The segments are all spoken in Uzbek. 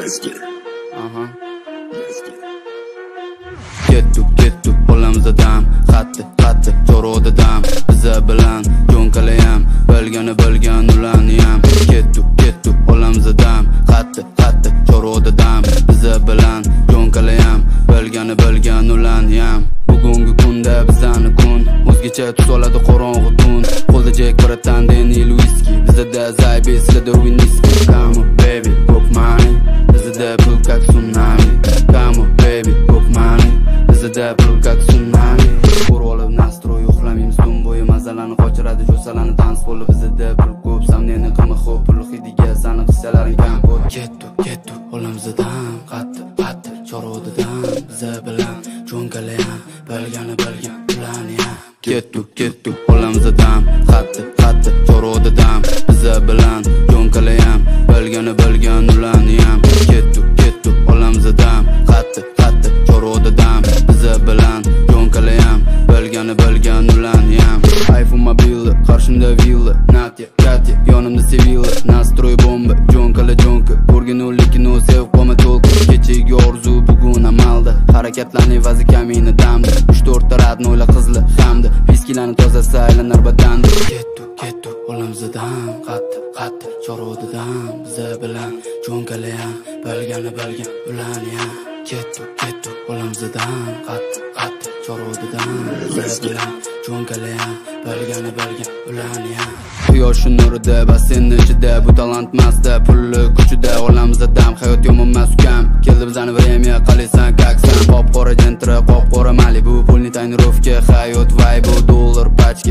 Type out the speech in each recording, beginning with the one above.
Kettu qo'limizda dam, qatti chorvoda dam, biza bilan jo'nkalayam, bilgan ulaniyam. Kettu qo'limizda dam, qatti chorvoda dam, biza bilan jo'nkalayam, bilgan ulaniyam. Bugungi kunda bizani kun o'zgacha tus oladi qorong'u tun. Qo'lda Jack Bratan Daniel whisky, bizda Zaybe sizlarda whisky. Come on baby, pop money, bizda pul как tsunami. Come on baby, pop money, bizda pul как tsunami. O'rolib nastroy uxlamaymiz tun bo'yi, mazalarni qochiradi jo'salarni dans bo'lib. Bizda pul ko'p, samneni qimi xo'p, pul hidiga sani qissalaring kam ko'p. Kettu qo'limizda dam, qatti chorvoda dam, biza bilan jo'nkalayam, bilgan ulaniyam. Kettu qo'limizda dam, qatti chorvoda dam, biza bilan jo'nkalayam, bilgan ulaniyam. Kettu qo'limizda dam, qatti chorvoda dam, biza bilan jo'nkalayam, bilgan ulaniyam. iPhone mobil, qarshimda villa, Natya, Katya, yonimda Sevilla, nastroy bomba, jo'nka, o'rginulikni sev qolma to'lqin. Kechagi orzu bugun amalda, harakatlarning vazi kamina damda. 3-4 ta radnoyla qizli hamda, viskilarni tozasi aylanar badanda. Kettu qo'limizda dam, qatti chorvoda dam, biza bilan jo'nkalayam, bilgan ulaniyam. Kettu qo'limizda dam, qatti chorvoda dam, biza bilan jo'nkalayam, bilgan ulaniyam. Quyoshning nurida, basseynni ichida, bu talant masda, pulli kuchida, olamizda dam, hayot yomon emas ukam. Keldi bizani время, qalaysan kaksan, qop-qora jentra, qop-qora Malibu, pulni taynirovka, hayot vibe, dollar pachka,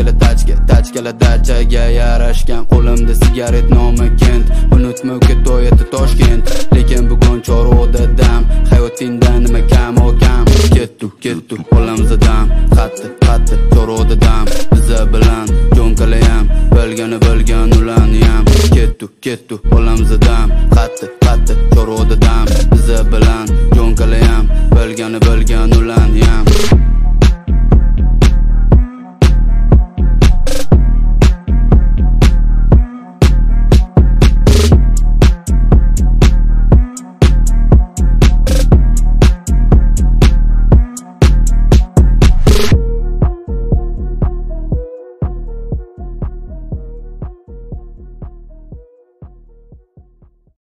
tachkala dachaga yarashgan, qo'limda sigaret nomi Kent, unutma uka to'yati Toshkent, lekin bugun chorvoda dam, hayot tindan nima kam okam. Kettu qo'limizda dam, qatti chorvoda dam, biza bilan jo'nkalayam, bilgan ulaniyam. Kettu qo'limizda dam, qatti chorvoda dam, biza bilan jo'nkalayam, bilgan ulaniyam.